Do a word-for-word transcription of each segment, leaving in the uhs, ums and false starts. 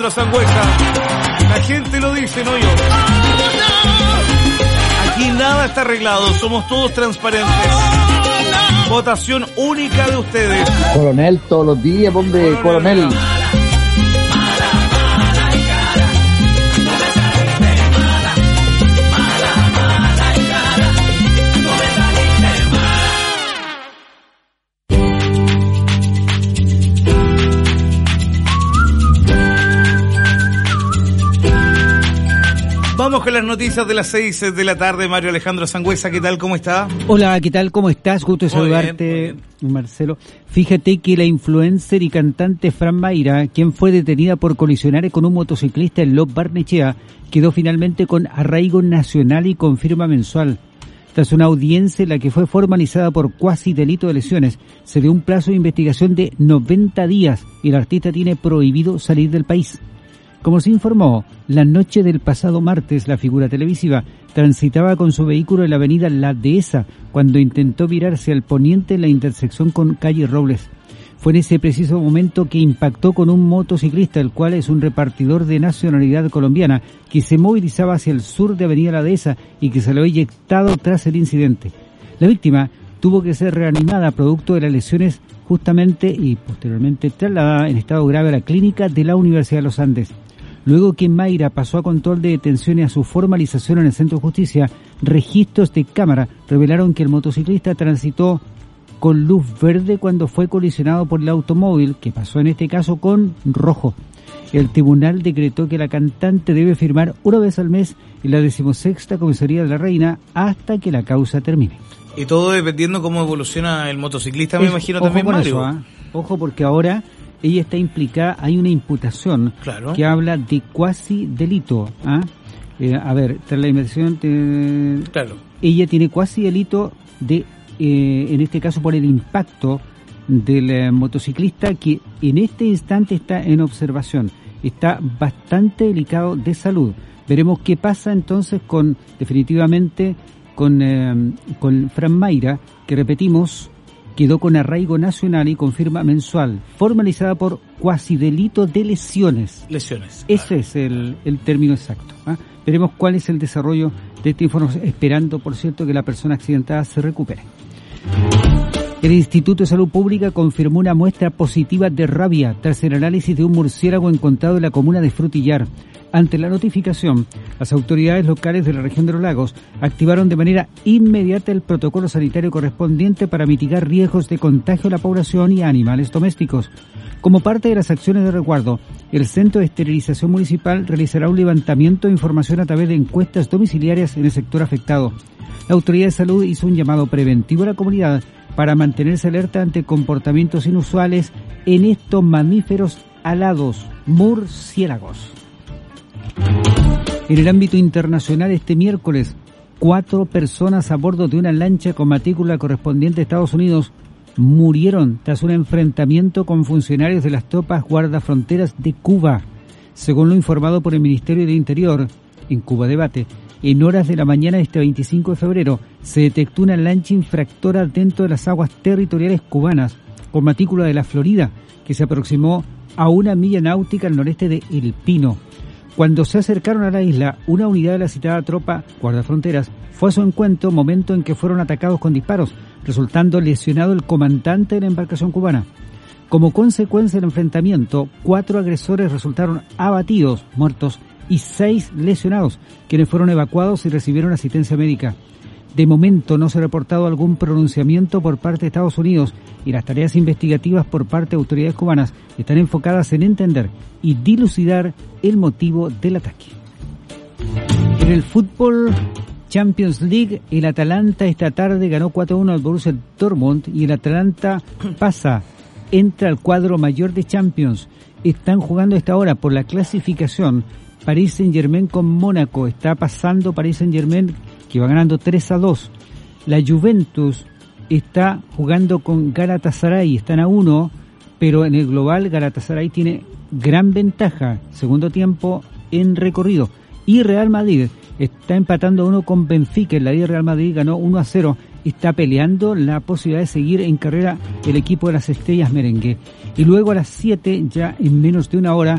Alejandro Sangüesa. La gente lo dice, no yo. Aquí nada está arreglado, somos todos transparentes. Votación única de ustedes. Coronel todos los días, hombre, coronel. coronel. Vamos con las noticias de las seis de la tarde. Mario Alejandro Sangüesa, ¿qué tal? ¿Cómo está? Hola, ¿qué tal? ¿Cómo estás? Gusto de saludarte, Marcelo. Fíjate que la influencer y cantante Fran Mayra, quien fue detenida por colisionar con un motociclista en Lot Barnechea, quedó finalmente con arraigo nacional y con firma mensual. Tras una audiencia en la que fue formalizada por cuasi delito de lesiones, se dio un plazo de investigación de noventa días y el artista tiene prohibido salir del país. Como se informó, la noche del pasado martes, la figura televisiva transitaba con su vehículo en la avenida La Dehesa cuando intentó virarse al poniente en la intersección con calle Robles. Fue en ese preciso momento que impactó con un motociclista, el cual es un repartidor de nacionalidad colombiana, que se movilizaba hacia el sur de avenida La Dehesa y que se lo había eyectado tras el incidente. La víctima tuvo que ser reanimada producto de las lesiones justamente y posteriormente trasladada en estado grave a la clínica de la Universidad de los Andes. Luego que Mayra pasó a control de detención y a su formalización en el Centro de Justicia, registros de cámara revelaron que el motociclista transitó con luz verde cuando fue colisionado por el automóvil, que pasó en este caso con rojo. El tribunal decretó que la cantante debe firmar una vez al mes en la decimosexta comisaría de la Reina hasta que la causa termine. Y todo dependiendo cómo evoluciona el motociclista, me es, imagino también, Mario. Eso, ¿eh? Ojo, porque ahora ella está implicada, hay una imputación claro. que habla de cuasi delito. ¿ah? Eh, a ver, tras la investigación, eh, claro. ella tiene cuasi delito de, eh, en este caso por el impacto del eh, motociclista que en este instante está en observación. Está bastante delicado de salud. Veremos qué pasa entonces con, definitivamente, con, eh, con Fran Mayra, que repetimos, quedó con arraigo nacional y con firma mensual, formalizada por cuasi delito de lesiones. Lesiones. Ese claro. es el, el término exacto. ¿ah? Veremos cuál es el desarrollo de esta información, esperando, por cierto, que la persona accidentada se recupere. El Instituto de Salud Pública confirmó una muestra positiva de rabia tras el análisis de un murciélago encontrado en la comuna de Frutillar. Ante la notificación, las autoridades locales de la región de los lagos activaron de manera inmediata el protocolo sanitario correspondiente para mitigar riesgos de contagio a la población y a animales domésticos. Como parte de las acciones de resguardo, el Centro de Esterilización Municipal realizará un levantamiento de información a través de encuestas domiciliarias en el sector afectado. La Autoridad de Salud hizo un llamado preventivo a la comunidad para mantenerse alerta ante comportamientos inusuales en estos mamíferos alados, murciélagos. En el ámbito internacional, este miércoles, cuatro personas a bordo de una lancha con matrícula correspondiente a Estados Unidos murieron tras un enfrentamiento con funcionarios de las tropas guardafronteras de Cuba. Según lo informado por el Ministerio del Interior, en Cuba Debate, en horas de la mañana de este veinticinco de febrero se detectó una lancha infractora dentro de las aguas territoriales cubanas con matrícula de la Florida, que se aproximó a una milla náutica al noreste de El Pino. Cuando se acercaron a la isla, una unidad de la citada tropa guardafronteras fue a su encuentro, momento en que fueron atacados con disparos, resultando lesionado el comandante de la embarcación cubana. Como consecuencia del enfrentamiento, cuatro agresores resultaron abatidos, muertos, y seis lesionados, quienes fueron evacuados y recibieron asistencia médica. De momento no se ha reportado algún pronunciamiento por parte de Estados Unidos y las tareas investigativas por parte de autoridades cubanas están enfocadas en entender y dilucidar el motivo del ataque. En el fútbol Champions League, el Atalanta esta tarde ganó cuatro a uno al Borussia Dortmund y el Atalanta pasa, entra al cuadro mayor de Champions. Están jugando a esta hora por la clasificación Paris Saint-Germain con Mónaco. Está pasando Paris Saint-Germain, que va ganando tres a dos. La Juventus está jugando con Galatasaray, están a uno, pero en el global Galatasaray tiene gran ventaja, segundo tiempo en recorrido. Y Real Madrid está empatando a uno con Benfica, en la ida Real Madrid ganó uno a cero, está peleando la posibilidad de seguir en carrera el equipo de las estrellas merengue. Y luego a las siete, ya en menos de una hora,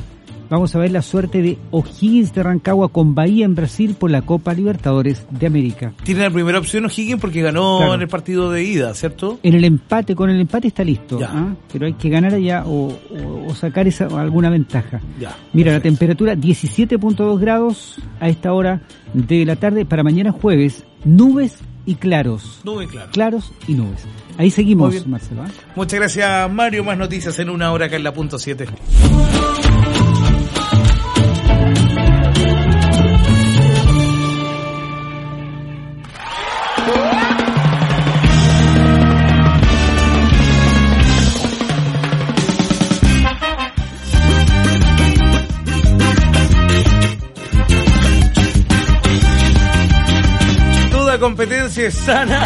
vamos a ver la suerte de O'Higgins de Rancagua con Bahía en Brasil por la Copa Libertadores de América. Tiene la primera opción O'Higgins porque ganó claro. en el partido de ida, ¿cierto? En el empate, con el empate está listo, ¿ah? Pero hay que ganar allá o, o, o sacar esa alguna ventaja. Ya, Mira, perfecto. La temperatura diecisiete punto dos grados a esta hora de la tarde. Para mañana jueves, nubes y claros. Nubes, claro. Claros y nubes. Ahí seguimos, Marcelo. ¿eh? Muchas gracias, Mario. Más noticias en una hora acá en la punto siete. Competencia es sana.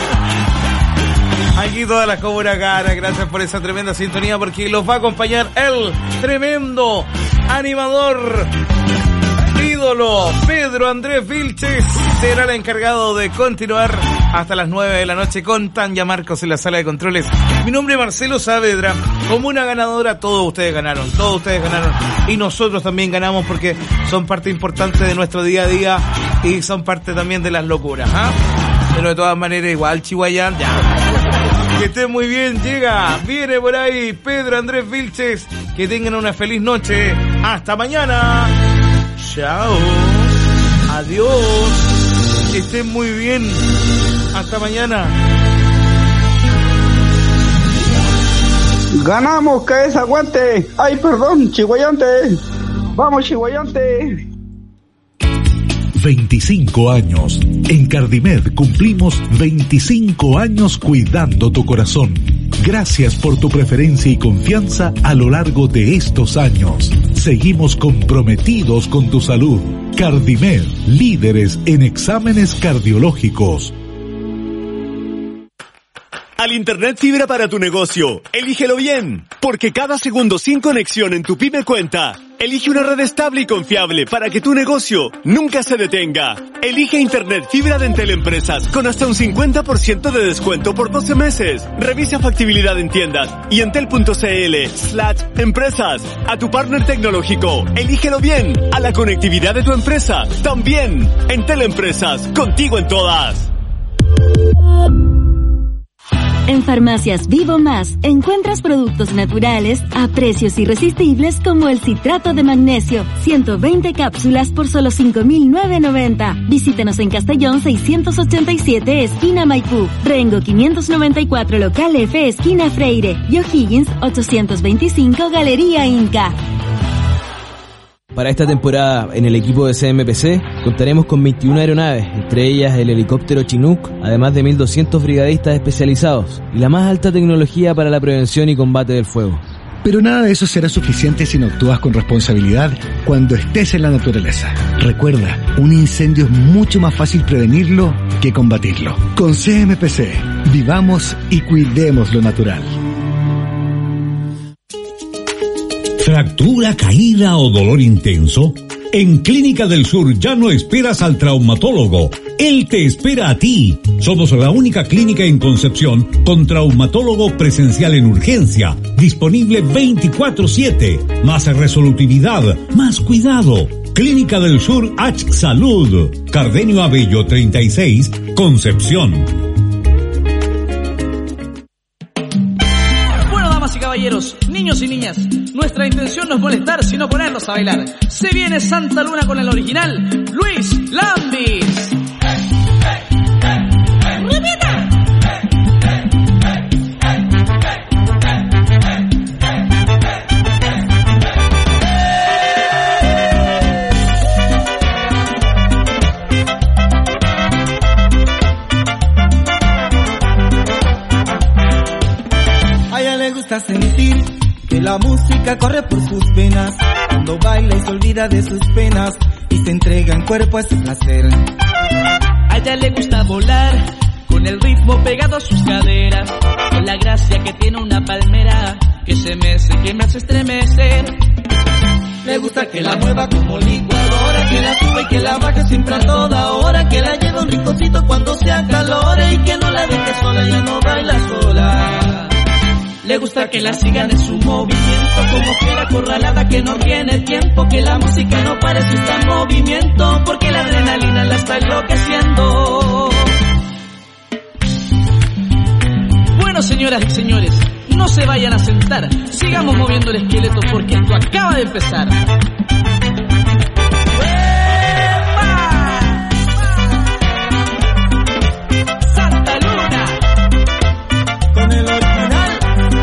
Aquí todas las Cobra Cara, gracias por esa tremenda sintonía porque los va a acompañar el tremendo animador ídolo Pedro Andrés Vilches. Será el encargado de continuar hasta las nueve de la noche con Tanya Marcos en la sala de controles. Mi nombre es Marcelo Saavedra. Como una ganadora, todos ustedes ganaron, todos ustedes ganaron y nosotros también ganamos porque son parte importante de nuestro día a día y son parte también de las locuras, ¿ah? Pero de todas maneras igual Chihuayán, ya. Que estén muy bien, llega, viene por ahí Pedro Andrés Vilches. Que tengan una feliz noche. Hasta mañana. Chao. Adiós. Que estén muy bien. Hasta mañana. Ganamos, cabeza, aguante. Ay, perdón, Chihuayante. Vamos, Chihuayante. veinticinco años. En Cardimed cumplimos veinticinco años cuidando tu corazón. Gracias por tu preferencia y confianza a lo largo de estos años. Seguimos comprometidos con tu salud. Cardimed, líderes en exámenes cardiológicos. Al Internet fibra para tu negocio, elígelo bien, porque cada segundo sin conexión en tu pyme cuenta. Elige una red estable y confiable para que tu negocio nunca se detenga. Elige Internet fibra de Entel Empresas con hasta un cincuenta por ciento de descuento por doce meses. Revisa factibilidad en tiendas y entel.cl slash empresas. A tu partner tecnológico, elígelo bien. A la conectividad de tu empresa, también. Entel Empresas, contigo en todas. En Farmacias Vivo Más encuentras productos naturales a precios irresistibles como el citrato de magnesio, ciento veinte cápsulas por solo cinco mil novecientos noventa. Visítanos en Castellón seiscientos ochenta y siete, esquina Maipú, Rengo quinientos noventa y cuatro, local F, esquina Freire, y O'Higgins ochocientos veinticinco, Galería Inca. Para esta temporada, en el equipo de C M P C, contaremos con veintiuna aeronaves, entre ellas el helicóptero Chinook, además de mil doscientos brigadistas especializados, y la más alta tecnología para la prevención y combate del fuego. Pero nada de eso será suficiente si no actúas con responsabilidad cuando estés en la naturaleza. Recuerda, un incendio es mucho más fácil prevenirlo que combatirlo. Con C M P C, vivamos y cuidemos lo natural. ¿Fractura, caída o dolor intenso? En Clínica del Sur ya no esperas al traumatólogo. Él te espera a ti. Somos la única clínica en Concepción con traumatólogo presencial en urgencia, disponible veinticuatro siete. Más resolutividad, más cuidado. Clínica del Sur H Salud. Cardenio Abello treinta y seis, Concepción. Damas y caballeros, niños y niñas, nuestra intención no es molestar, sino ponerlos a bailar. Se viene Santa Luna con el original, Luis Lambis. Sentir que la música corre por sus venas, cuando baila y se olvida de sus penas y se entrega en cuerpo a ese placer. A ella le gusta volar con el ritmo pegado a sus caderas, con la gracia que tiene una palmera que se mece, que me hace estremecer. Le gusta que la mueva como licuadora, que la sube y que la baje siempre a toda hora, que la lleve un rinconcito cuando se acalore y que no la deje sola, ya no baila sola. Le gusta que la sigan en su movimiento, movimiento, como fiera acorralada que no tiene tiempo, que la música no parece estar en movimiento, porque la adrenalina la está enloqueciendo. Bueno, señoras y señores, no se vayan a sentar, sigamos moviendo el esqueleto porque esto acaba de empezar. ¡Santa Luna! Con el original.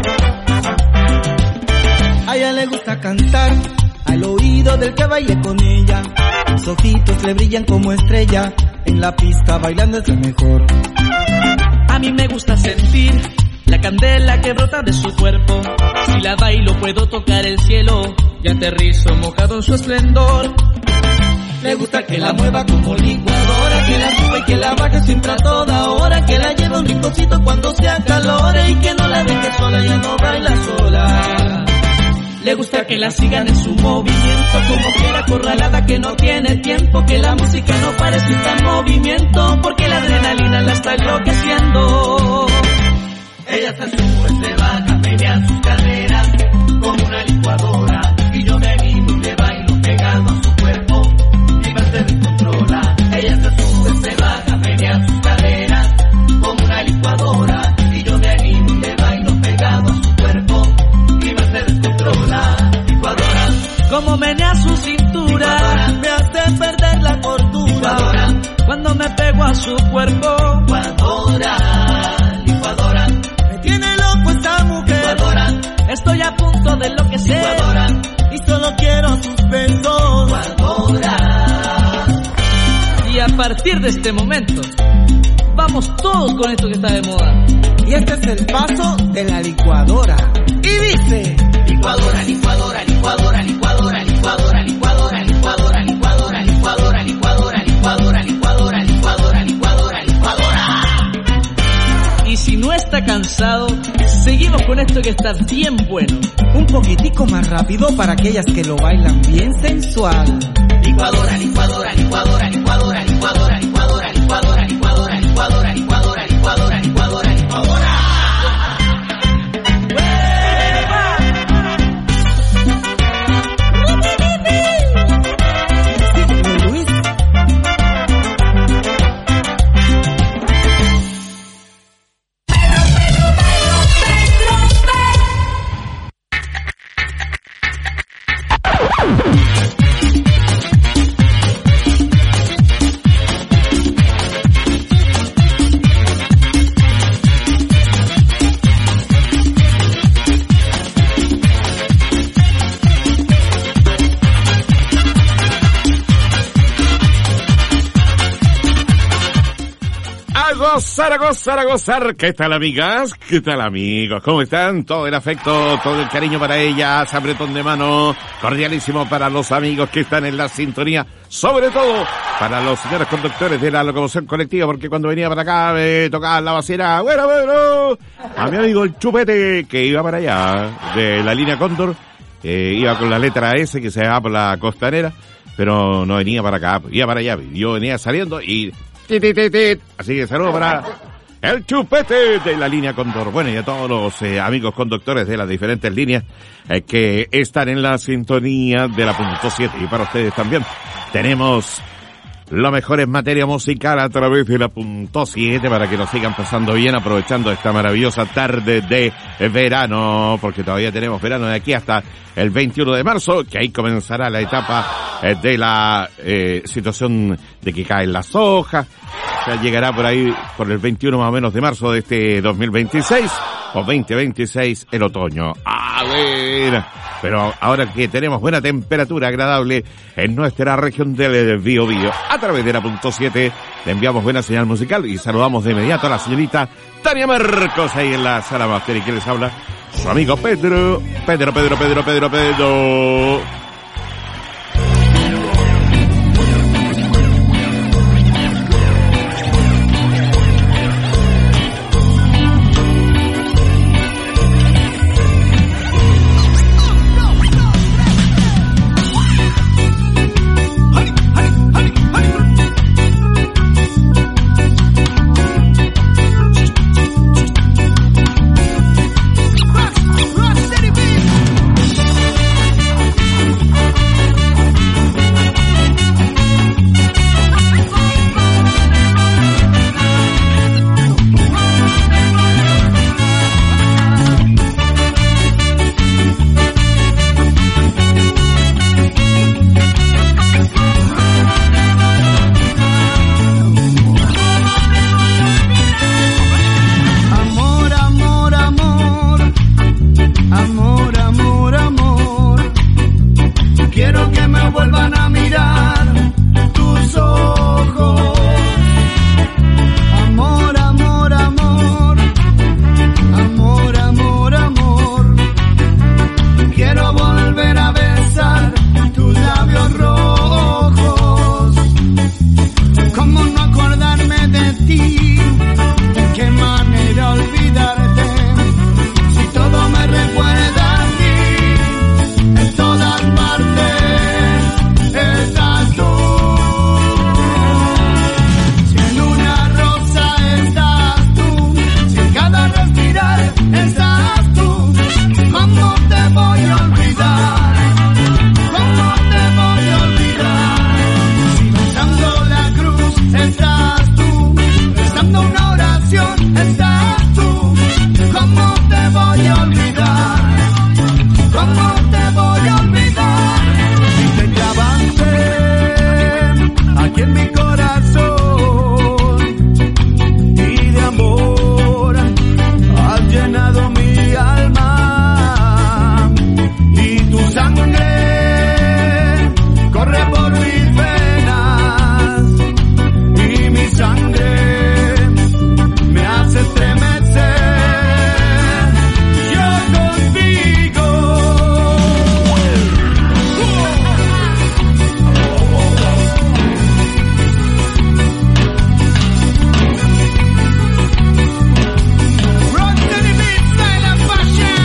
A ella le gusta cantar al oído del que baile con ella. Sus ojitos le brillan como estrella, en la pista bailando es lo mejor. A mí me gusta sentir la candela que brota de su cuerpo. Si la bailo puedo tocar el cielo y aterrizo mojado en su esplendor. Le gusta que la mueva como licuadora, que la sube y que la baje siempre a toda hora, que la lleve un rinconcito cuando se acalore y que no la deje sola, ya no baila sola. Le gusta que la sigan en su movimiento, como fiera acorralada que no tiene tiempo, que la música no parece estar en movimiento, porque la adrenalina la está enloqueciendo. Ella se sube, se baja, menea sus caderas como una licuadora, y yo me animo y le bailo pegado a su cuerpo, mi mente descontrola. Ella se sube, se baja, menea sus caderas como una licuadora, y yo me animo y le bailo pegado a su cuerpo, mi mente descontrola. Licuadora, como menea su cintura, licuadora, me hace perder la cordura. Licuadora, cuando me pego a su cuerpo. Licuadora, licuadora, tiene loco esta mujer. Licuadora, estoy a punto de enloquecer. Licuadora, y solo quiero suspenso. Licuadora. Y a partir de este momento vamos todos con esto que está de moda. Y este es el paso de la licuadora. Y dice: licuadora, licuadora, licuadora, licuadora, licuadora, licuadora, licuadora, licuadora, licuadora, licuadora, licuadora, licuadora, licuadora, licuadora, licuadora. Y si no está cansado, seguimos con esto que está bien bueno. Un poquitico más rápido para aquellas que lo bailan bien sensual. Licuadora, licuadora, licuadora, licuadora, licuadora, licuadora, licuadora, licuadora, licuadora, licuadora, licuadora, licuadora, licuadora. Gozar, a gozar, a gozar. ¿Qué tal, amigas? ¿Qué tal, amigos? ¿Cómo están? Todo el afecto, todo el cariño para ellas, apretón de mano cordialísimo para los amigos que están en la sintonía, sobre todo para los señores conductores de la locomoción colectiva, porque cuando venía para acá me tocaba la bocina, bueno, bueno, a mi amigo el Chupete, que iba para allá, de la línea Cóndor, eh, iba con la letra S, que se llama por la costanera, pero no venía para acá, iba para allá, yo venía saliendo y... Así que saludo para el Chupete de la línea Cóndor. Bueno, y a todos los eh, amigos conductores de las diferentes líneas eh, que están en la sintonía de la punto siete. Y para ustedes también tenemos lo mejor en materia musical a través de la punto siete para que nos sigan pasando bien, aprovechando esta maravillosa tarde de verano, porque todavía tenemos verano de aquí hasta el veintiuno de marzo, que ahí comenzará la etapa eh, de la eh, situación de que caen las hojas. O sea, llegará por ahí, por el veintiuno más o menos de marzo de este dos mil veintiséis, o veinte veintiséis, el otoño. A ver, pero ahora que tenemos buena temperatura agradable en nuestra región del Biobío, a través de la punto siete, le enviamos buena señal musical y saludamos de inmediato a la señorita Tania Marcos ahí en la sala máster. ¿Y quién les habla? Su amigo Pedro. Pedro, Pedro, Pedro, Pedro, Pedro. me vuelvan a mirar tus ojos. Amor, amor, amor, amor, amor, amor. Quiero volver a besar tus labios rojos. ¿Cómo no acordarme de ti? ¿De qué manera olvidarte? Si todo me recuerda a ti, en todas partes estás tú. Si en una rosa estás tú, si en cada respirar estás tú, ¿cómo te voy a olvidar? ¿Cómo te voy a olvidar? Si besando la cruz estás tú, rezando una oración estás tú, ¿cómo te voy a olvidar? ¿Cómo te voy a olvidar? Si te clavaste aquí en mi corazón y de amor has llenado mi alma y tu sangre corre por mis venas y mi sangre me hace estremecer. Yo contigo. Rocksteady Beats, Style and Fashion.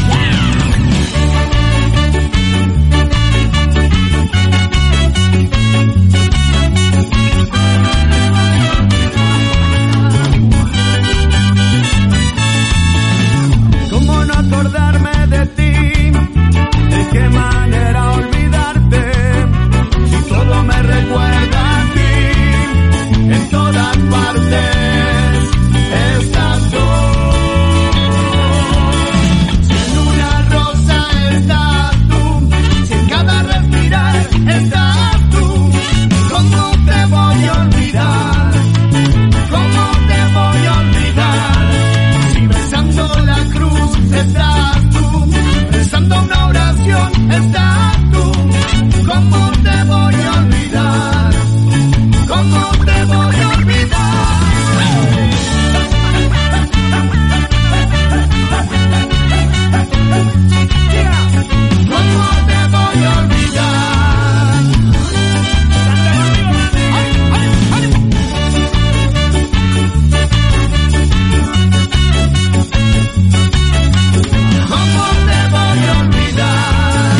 ¿Cómo no acordarme de ti? ¿De qué manera olvidarte? Si todo me recuerda a ti, en todas partes estás tú. Si en una rosa estás tú, si en cada respirar estás tú, ¿cómo te voy a olvidar? ¿Cómo te voy a olvidar? Si besando la cruz estás tú, rezando una oración estás tú, ¿cómo te voy a olvidar? ¿Cómo te voy a olvidar? ¿Cómo te voy a olvidar? ¿Cómo te voy a olvidar?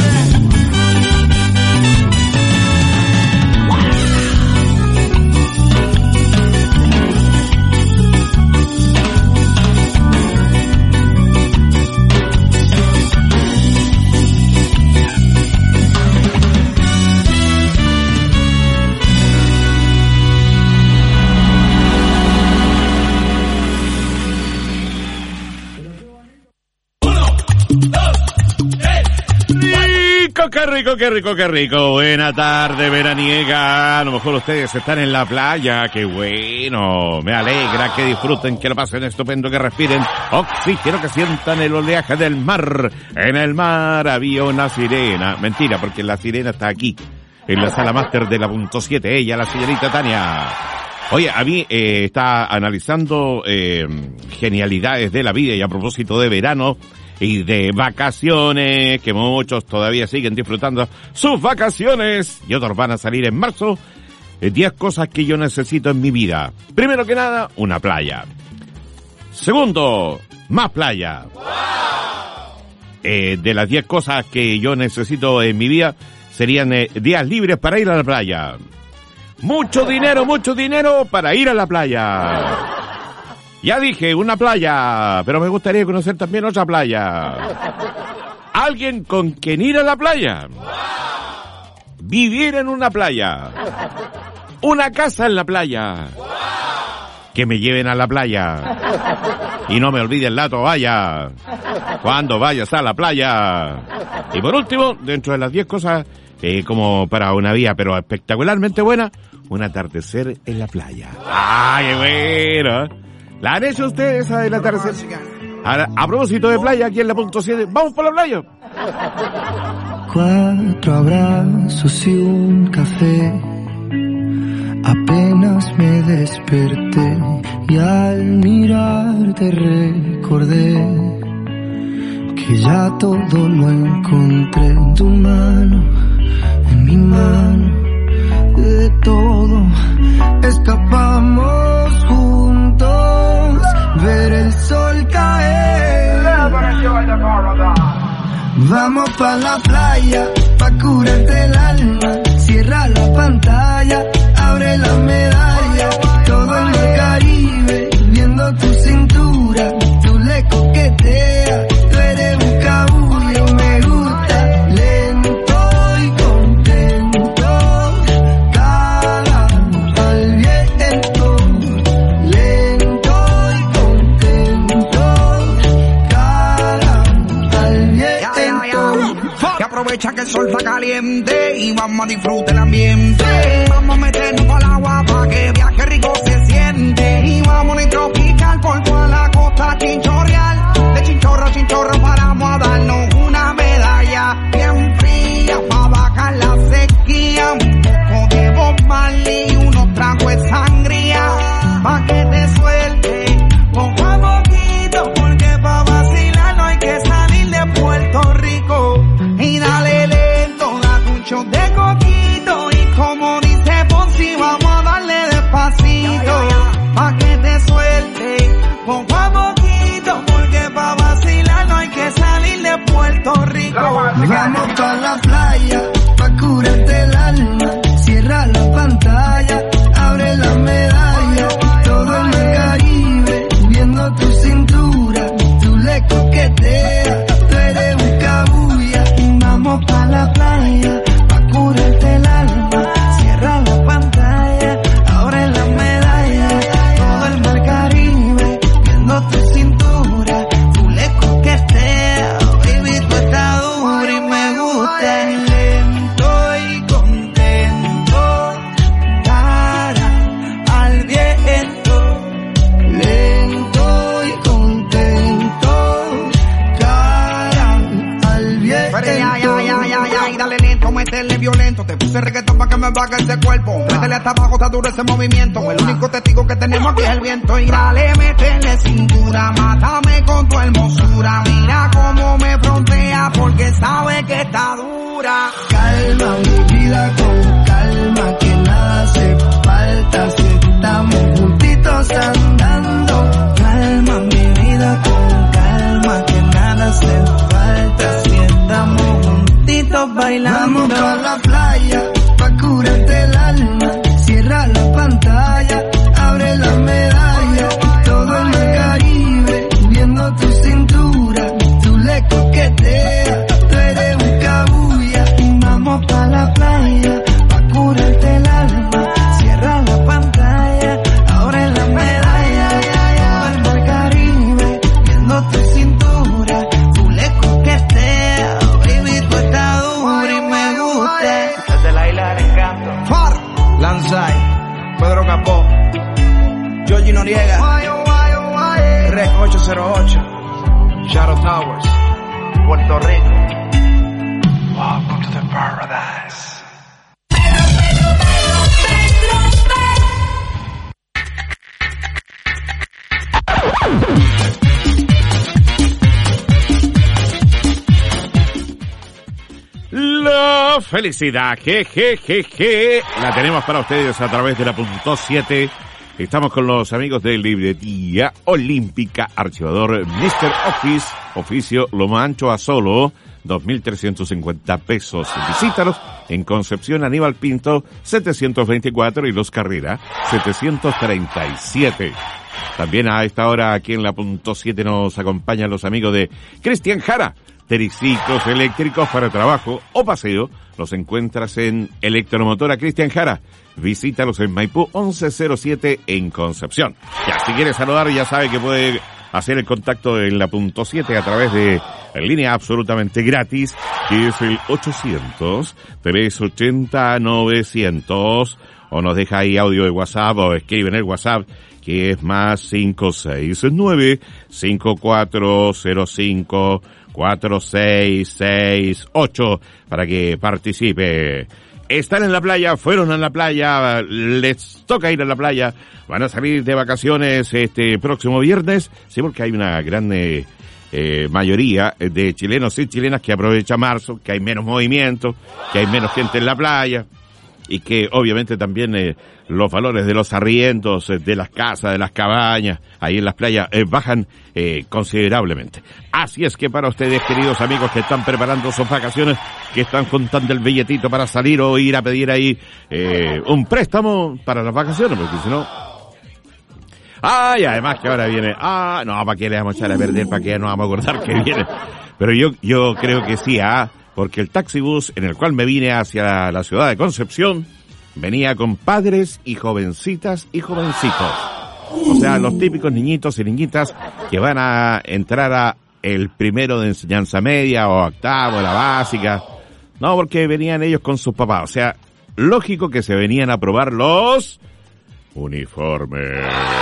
Rico, qué rico, qué rico, qué rico. Buena tarde veraniega. A lo mejor ustedes están en la playa. Qué bueno. Me alegra que disfruten, que lo pasen estupendo, que respiren oxígeno, que sientan el oleaje del mar. En el mar había una sirena. Mentira, porque la sirena está aquí, en la sala máster de la punto siete. Ella, la señorita Tania. Oye, a mí eh, está analizando eh, genialidades de la vida, y a propósito de verano y de vacaciones, que muchos todavía siguen disfrutando sus vacaciones y otros van a salir en marzo. diez cosas que yo necesito en mi vida. Primero que nada, una playa. Segundo, más playa. Eh, de las diez cosas que yo necesito en mi vida serían eh, días libres para ir a la playa. Mucho dinero, mucho dinero para ir a la playa. Ya dije, una playa, pero me gustaría conocer también otra playa. Alguien con quien ir a la playa. Vivir en una playa. Una casa en la playa. Que me lleven a la playa. Y no me olviden la toalla cuando vayas a la playa. Y por último, dentro de las diez cosas, eh, como para una vida, pero espectacularmente buena, un atardecer en la playa. ¡Ah, qué bueno! ¿La han hecho ustedes esa del atardecer? A, a propósito de playa, aquí en la punto siete, ¿vamos por la playa? Cuatro abrazos y un café. Apenas me desperté y al mirarte recordé que ya todo lo encontré en tu mano, en mi mano. De todo escapamos juntos, ver el sol caer. Vamos pa' la playa, pa' curarte el alma. Cierra la pantalla, abre la medalla. Todo el Caribe, viendo tu cintura. Tú le coqueteas, tú eres un cabullo. Me gusta lento y contento. Cara al viento, lento y contento. Cara al viento. Que aprovecha que el sol está caliente y vamos a disfrutar el ambiente. Vamos a meternos al agua pa' que viaje rico se siente. Y vamos a tropical por toda la costa chinchorreal. De chinchorro a chinchorro paramos a darnos una medalla bien fría pa' bajar la sequía. Un poco de Bob Marley y unos tragos de sangría pa' que te suelte poco a poquito, porque pa' vacilar no hay que salir de Puerto Rico. Y dale lento, date un shot de coquito. Y como dice Ponzi, vamos a darle despacito pa' que te suelte poco a poquito, porque pa' vacilar no hay que salir de Puerto Rico. Vamos pa' la playa, pa' curarte el alma. Cierra la pantalla, abre la medalla. Todo el Caribe, viendo tu cintura. Tú le coqueteas, tú eres un cabuya. Vamos pa' la playa, pa' curarte el alma. Cierra la pantalla, abre la medalla. Todo el mar Caribe, viendo tu cintura. Tú le coqueteas, baby, tú estás dura y me gusta. Lento y contento, cara al viento. Lento y contento, cara al viento. Pero ya, ya, ya, ya, ya, y dale lento, métele violento. Te puse reggaetón pa' que me baje ese cuerpo. Métele hasta abajo, está duro ese movimiento. El único testigo que tenemos aquí es el viento. Y dale, métele cintura, mátame con tu hermosura. Mira cómo me frontea, porque sabe que está dura. Calma mi vida con calma, que nada hace falta si estamos juntitos andando. Calma mi vida con calma, que nada hace falta si estamos juntitos bailando. Vamos pa' la playa, pa' curarte el alma. Cierra la pantalla, abre la medalla. Todo el Caribe, viendo tu cintura. Tú le coqueteas, tú eres un cabuya. Vamos pa' la playa, pa' curarte el alma. Cierra la pantalla, abre la medalla. Todo el Caribe, viendo tu cintura. Tú le coqueteas, baby, tú estás dura y me gusta. Desde la isla del encanto. Far, Lanzai, Pedro Capó, Georgie Noriega, Rec ocho cero ocho, Shadow Towers, Puerto Rico. Welcome to the paradise. La felicidad, jejejeje, la tenemos para ustedes a través de la punto siete. Estamos con los amigos de Librería Olímpica, archivador mister Office, oficio Lomo Ancho a solo dos mil trescientos cincuenta pesos. Visítalos en Concepción Aníbal Pinto setecientos veinticuatro y Los Carrera setecientos treinta y siete. También a esta hora aquí en la punto siete nos acompañan los amigos de Cristian Jara. Triciclos eléctricos para trabajo o paseo, los encuentras en Electromotora Cristian Jara. Visítalos en Maipú once cero siete en Concepción. Ya, si quieres saludar, ya sabe que puede hacer el contacto en la punto siete a través de en línea absolutamente gratis, que es el ochocientos, trescientos ochenta, novecientos, o nos deja ahí audio de WhatsApp o escribe en el WhatsApp, que es más cinco seis nueve, cinco cuatro cero cinco, cuatro seis seis ocho para que participe. Están en la playa, fueron a la playa, les toca ir a la playa, van a salir de vacaciones este próximo viernes, sí, porque hay una gran eh, eh, mayoría de chilenos y chilenas que aprovecha marzo, que hay menos movimiento, que hay menos gente en la playa, y que obviamente también eh, los valores de los arriendos, eh, de las casas, de las cabañas, ahí en las playas, eh, bajan eh, considerablemente. Así es que para ustedes, queridos amigos que están preparando sus vacaciones, que están contando el billetito para salir o ir a pedir ahí eh, un préstamo para las vacaciones, porque si no... ¡Ay! Además que ahora viene... ¡Ah! No, ¿para qué le vamos a echar a perder? ¿Para qué nos vamos a acordar que viene? Pero yo yo creo que sí, ¿ah? Porque el taxibús en el cual me vine hacia la ciudad de Concepción venía con padres y jovencitas y jovencitos. O sea, los típicos niñitos y niñitas que van a entrar a el primero de enseñanza media o octavo, la básica. No, porque venían ellos con sus papás. O sea, lógico que se venían a probar los uniformes.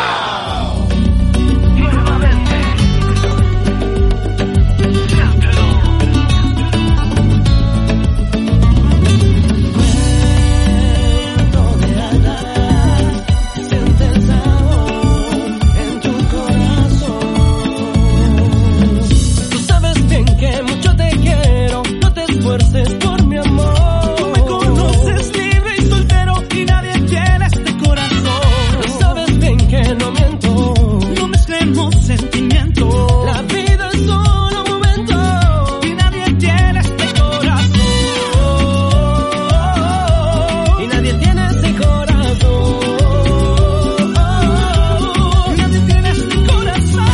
Por mi amor, tú me conoces libre y soltero y nadie tiene este corazón. Tú sabes bien que no miento, no mezclemos sentimientos. La vida es solo un momento y nadie tiene este corazón. Y nadie tiene este corazón. Y nadie tiene este corazón.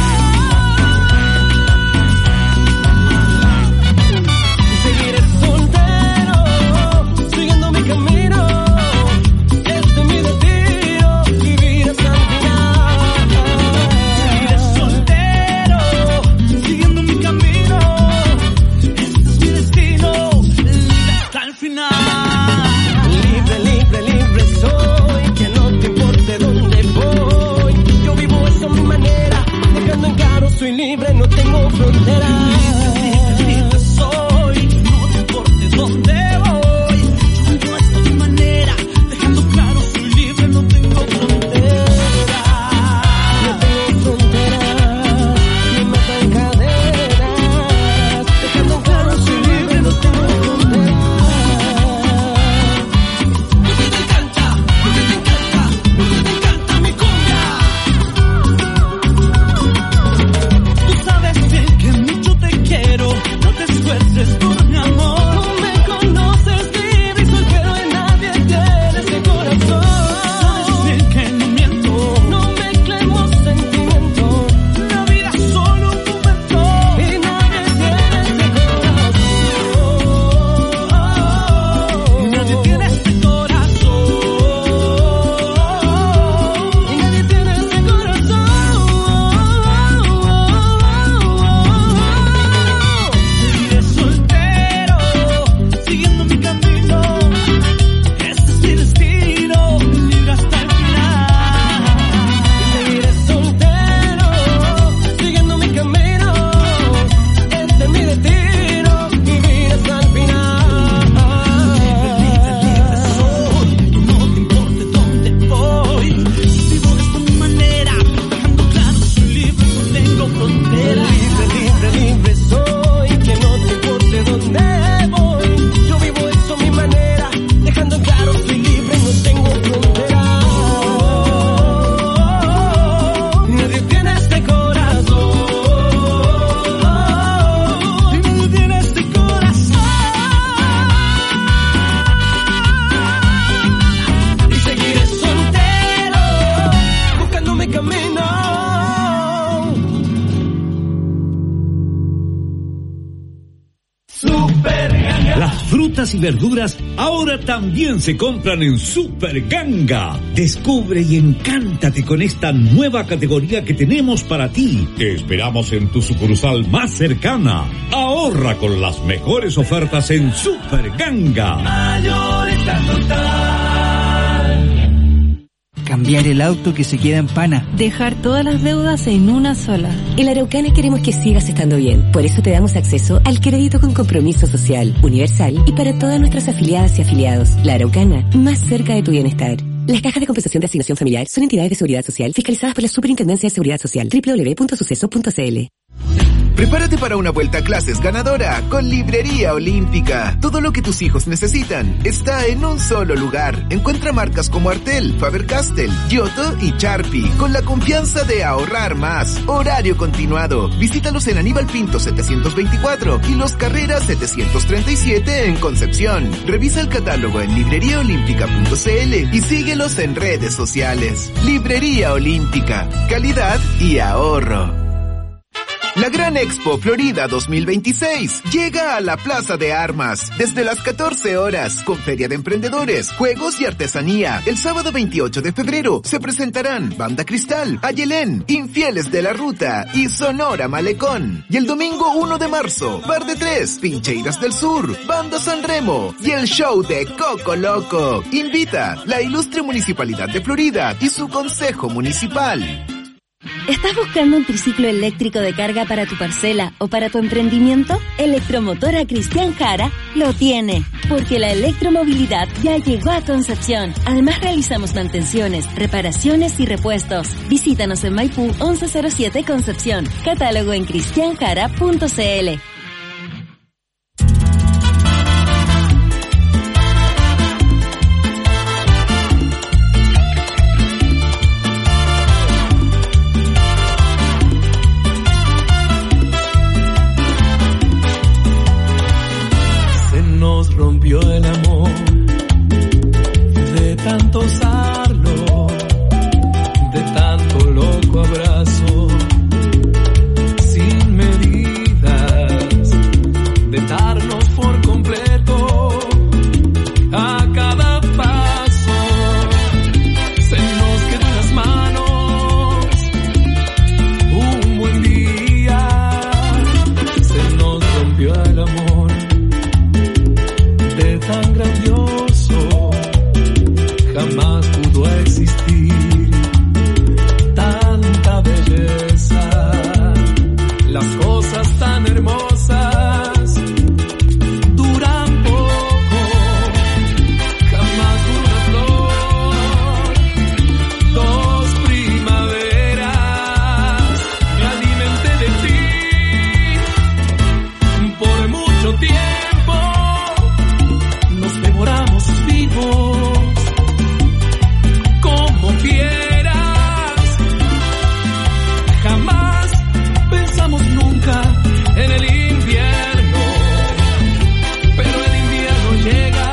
Soy libre, no tengo frontera. Libre, libre soy, no te importe dónde voy. Yo vivo esto a mi manera, dejando claro, soy libre, no tengo frontera. No tengo frontera, me matan cadenas. Dejando claro, soy libre, no tengo frontera. Porque te encanta, porque te encanta, porque te encanta mi cumbia. Que mucho te quiero, no te esfuerces por mi amor. No me conoces libre y soltero y nadie tiene ese corazón. Sabes bien que no miento, no mezclemos sentimientos. La vida es solo un momento y nadie tiene ese corazón. Y nadie tiene este corazón. Y nadie tiene ese corazón. Frutas y verduras ahora también se compran en Super Ganga. Descubre y encántate con esta nueva categoría que tenemos para ti. Te esperamos en tu sucursal más cercana. Ahorra con las mejores ofertas en Super Ganga. Mayorista Total. Cambiar cambiar el auto que se queda en pana. Dejar todas las deudas en una sola. En la Araucana queremos que sigas estando bien. Por eso te damos acceso al crédito con compromiso social, universal y para todas nuestras afiliadas y afiliados. La Araucana, más cerca de tu bienestar. Las cajas de compensación de asignación familiar son entidades de seguridad social fiscalizadas por la Superintendencia de Seguridad Social. doble u doble u doble u punto suceso punto c l. Prepárate para una vuelta a clases ganadora con Librería Olímpica. Todo lo que tus hijos necesitan está en un solo lugar. Encuentra marcas como Artel, Faber-Castell, Giotto y Sharpie con la confianza de ahorrar más. Horario continuado. Visítalos en Aníbal Pinto setecientos veinticuatro y Los Carreras setecientos treinta y siete en Concepción. Revisa el catálogo en librería olímpica punto c l y síguelos en redes sociales. Librería Olímpica. Calidad y ahorro. La Gran Expo Florida dos mil veintiséis llega a la Plaza de Armas desde las catorce horas con feria de emprendedores, juegos y artesanía. El sábado veintiocho de febrero se presentarán Banda Cristal, Ayelén, Infieles de la Ruta y Sonora Malecón. Y el domingo uno de marzo, Bar de Tres, Pincheiras del Sur, Banda San Remo y el show de Coco Loco. Invita la ilustre Municipalidad de Florida y su Consejo Municipal. ¿Estás buscando un triciclo eléctrico de carga para tu parcela o para tu emprendimiento? Electromotora Cristian Jara lo tiene, porque la electromovilidad ya llegó a Concepción. Además realizamos mantenciones, reparaciones y repuestos. Visítanos en Maipú once cero siete Concepción. Catálogo en cristian jara punto c l. Rompió el amor de tanto usarlo, de tanto loco abrazo, sin medidas, de darnos por completo a cada paso. Se nos quedan las manos un buen día, se nos rompió el amor tan grandioso, jamás pudo existir tanta belleza, las cosas tan hermosas duran poco, jamás una flor, dos primaveras, me alimenté de ti por mucho tiempo. Devoramos vivos, como quieras. Jamás pensamos nunca en el invierno, pero el invierno llega,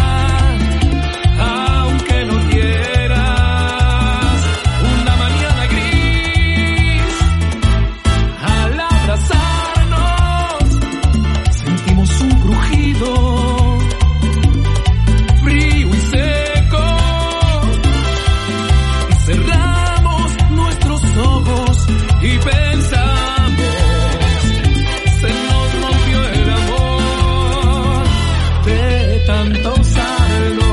aunque no quieras. Una mañana gris, al abrazarnos, sentimos un crujido. Cerramos nuestros ojos y pensamos, se nos rompió el amor de tanto usarlo.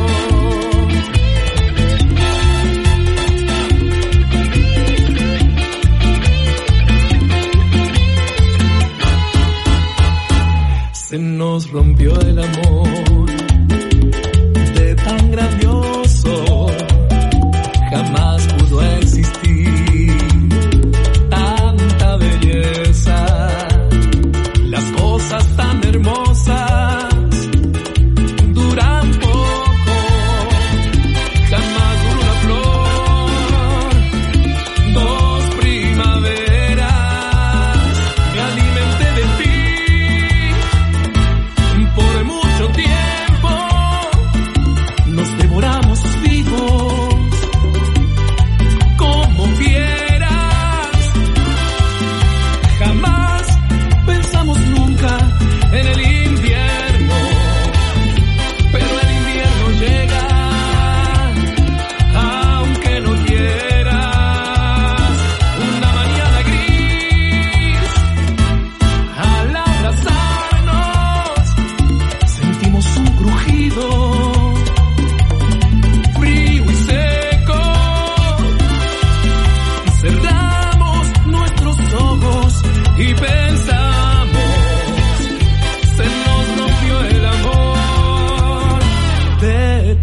Se nos rompió el amor de tan grandioso, jamás pudo existir tanta belleza, las cosas tan hermosas duran poco, jamás duró una flor, dos primaveras, me alimenté de ti por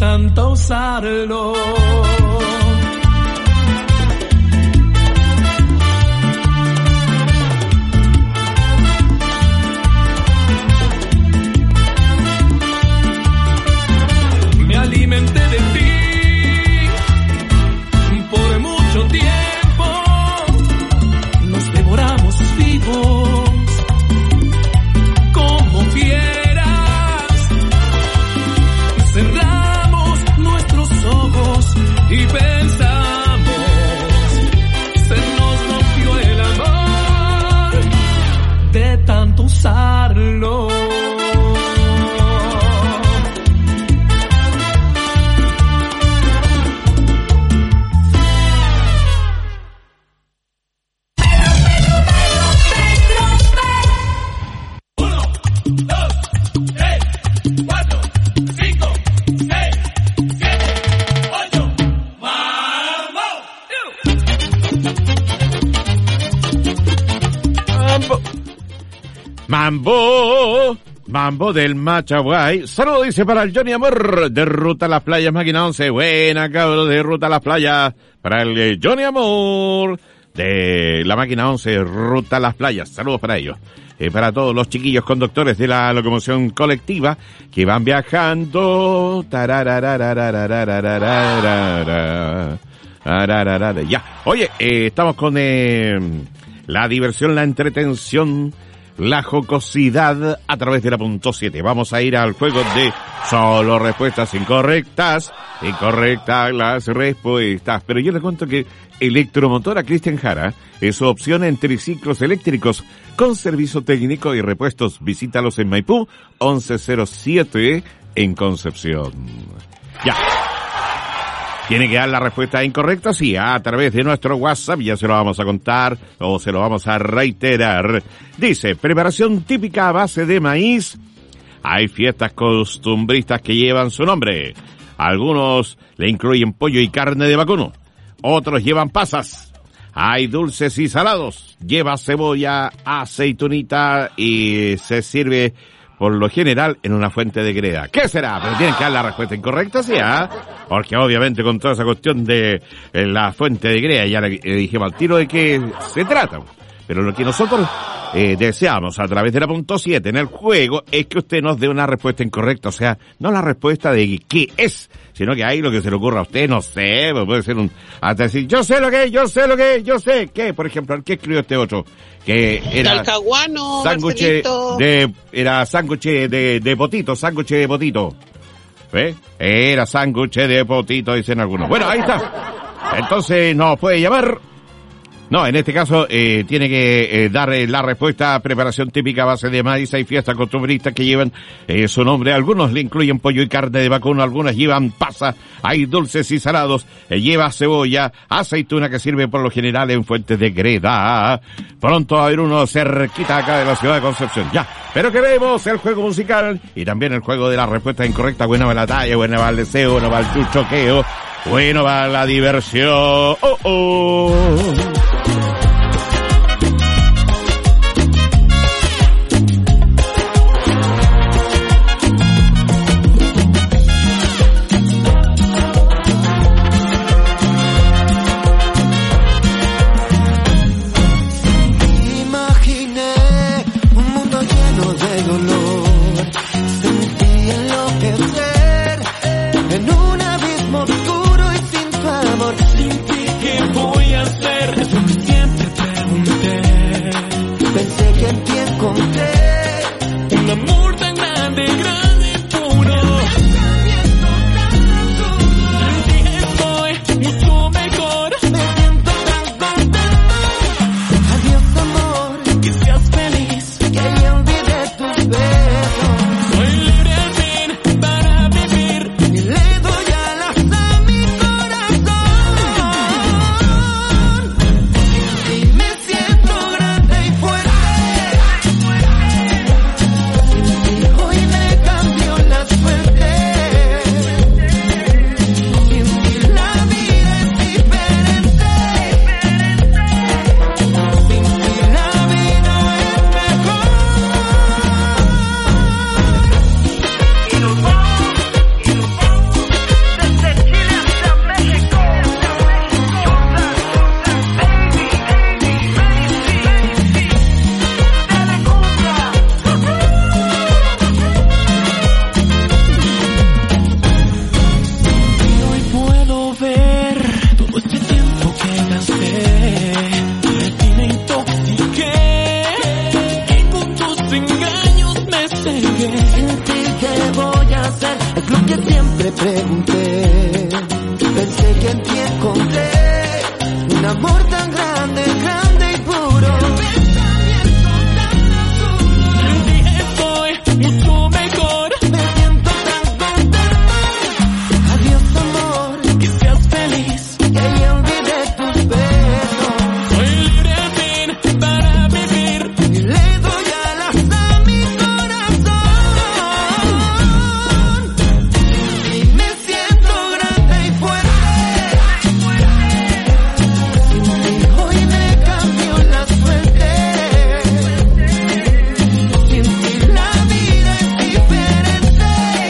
tanto usarlo. Me alimenté de ti por mucho tiempo, nos devoramos vivos como fieras, cerramos nuestros ojos y pensamos, se nos rompió el amor de tanto usarlo. Mambo, mambo del Machaguay. Saludo dice para el Johnny Amor de Ruta a las Playas, máquina once. Buena, cabros, de Ruta a las Playas. Para el eh, Johnny Amor de la máquina once, Ruta a las Playas. Saludos para ellos. Eh, para todos los chiquillos conductores de la locomoción colectiva que van viajando. Ya. Oye, eh, estamos con eh, la diversión, la entretención, la jocosidad a través de la punto siete. Vamos a ir al juego de solo respuestas incorrectas. Incorrectas las respuestas. Pero yo le cuento que Electromotora Cristian Jara es su opción en triciclos eléctricos con servicio técnico y repuestos. Visítalos en Maipú, once cero siete en Concepción. Ya. ¿Tiene que dar la respuesta incorrecta? Sí, a través de nuestro WhatsApp, ya se lo vamos a contar o se lo vamos a reiterar. Dice, preparación típica a base de maíz. Hay fiestas costumbristas que llevan su nombre. Algunos le incluyen pollo y carne de vacuno. Otros llevan pasas. Hay dulces y salados. Lleva cebolla, aceitunita y se sirve por lo general en una fuente de greda. ¿Qué será? Pero tienen que dar la respuesta incorrecta, ¿sí? ¿eh? Porque obviamente con toda esa cuestión de eh, la fuente de greda ya le, le dijimos al tiro de qué se trata. Pero lo que nosotros eh, deseamos a través de la punto siete en el juego es que usted nos dé una respuesta incorrecta. O sea, no la respuesta de qué es, sino que ahí lo que se le ocurra a usted, no sé, puede ser un... Hasta decir, yo sé lo que es, yo sé lo que es, yo sé. ¿Qué? Por ejemplo, ¿qué escribió este otro? Que era... Talcahuano, sándwich de... Era sándwich de, de potito, sándwich de potito. ¿Ve? Era sándwich de potito, dicen algunos. Bueno, ahí está. Entonces nos puede llamar... No, en este caso eh, tiene que eh, dar eh, la respuesta a preparación típica a base de maíz. Hay fiestas costumbristas que llevan eh, su nombre. Algunos le incluyen pollo y carne de vacuno, algunas llevan pasa. Hay dulces y salados. Eh, lleva cebolla, aceituna que sirve por lo general en fuentes de greda. Pronto va a haber uno cerquita acá de la ciudad de Concepción. Ya, pero queremos el juego musical y también el juego de la respuesta incorrecta. Buena va la talla, buena va el deseo, bueno va el chuchoqueo, bueno va la diversión. Oh, oh. En un abismo oscuro y sin tu amor, sin ti, ¿qué voy a hacer? que en ti encontré un amor tan grande, grande y puro. Mucho mejor, me siento tan contento. Adiós amor, que seas feliz, que ya olvidé tus besos. Soy libre al fin para vivir y le doy alas a mi corazón. Y me siento grande y fuerte. Y hoy me cambió la suerte. Sin ti la vida es diferente.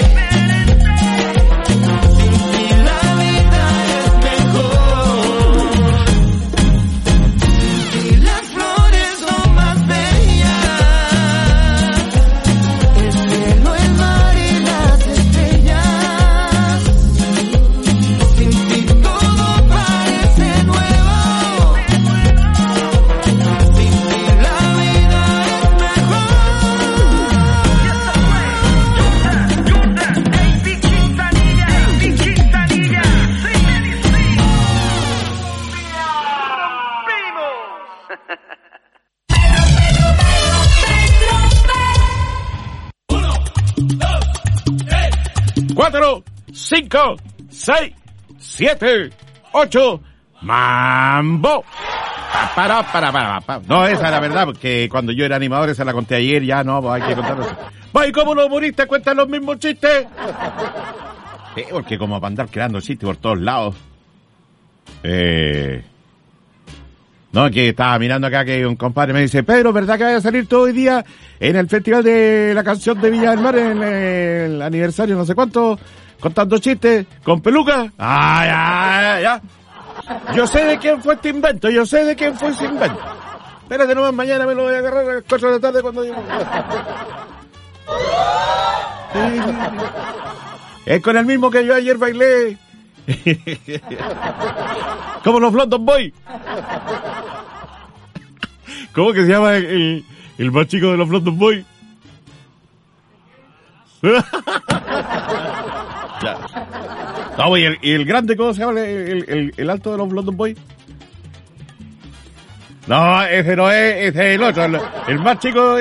Sin ti la vida es mejor. Sin ti las flores son más bellas. El cielo, el mar y las estrellas. Sin ti todo parece nuevo. Sin ti la vida es mejor. Cuatro, cinco, seis, siete, ocho, mambo. Pa, Para, para, para, para. No, esa es la verdad, porque cuando yo era animador, esa la conté ayer, ya no, pues hay que contarlo. ¿Y cómo los humoristas cuentan los mismos chistes? Sí, porque como para andar creando chistes por todos lados. Eh... No, que estaba mirando acá que un compadre me dice, Pedro, ¿verdad que vaya a salir todo hoy día en el Festival de la Canción de Villa del Mar, en el aniversario no sé cuánto, contando chistes con peluca? Ah, ya, ya. Yo sé de quién fue este invento, yo sé de quién fue ese invento. Espérate nomás, mañana me lo voy a agarrar a las cuatro de la tarde cuando yo... Es con el mismo que yo ayer bailé. Como los London Boys. ¿Cómo que se llama el, el, el más chico de los London Boys? Ya. No, y el, y el grande, ¿cómo se llama el, el, el alto de los London Boys? No, ese no es, ese es el otro, el, el más chico.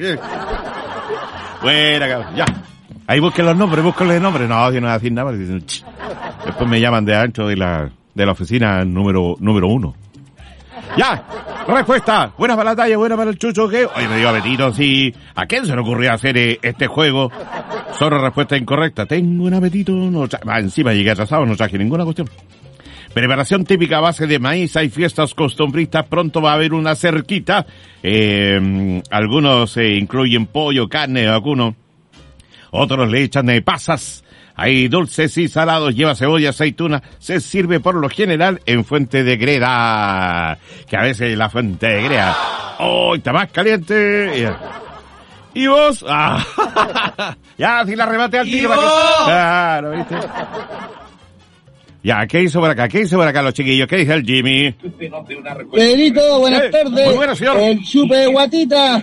Buena, cabrón, ya. Ahí busquen los nombres, busquen los nombres. No, si no voy a decir nada. Después me llaman de adentro de la, de la oficina número, número uno. ¡Ya! Respuesta. Buena para la talla, buena para el chucho. ¿Qué? Oye, me dio apetito, sí. ¿A quién se le ocurrió hacer eh, este juego? Solo respuesta incorrecta. Tengo un apetito. No tra- ah, encima llegué atrasado, no traje ninguna cuestión. Preparación típica a base de maíz. Hay fiestas costumbristas. Pronto va a haber una cerquita. Eh, algunos eh, incluyen pollo, carne, vacuno. Otros le echan de pasas. Hay dulces y salados, lleva cebolla, aceituna. Se sirve por lo general en fuente de greda. Que a veces la fuente de greda. ¡Oh, está más caliente! ¿Y vos? Ah, ya, si la remate al tiro. Claro, ¿viste? Ya, ¿qué hizo por acá? ¿Qué hizo por acá los chiquillos? ¿Qué dice el Jimmy? Pedrito, buenas Eh, tardes. muy buenas, señor. El chupe de guatita.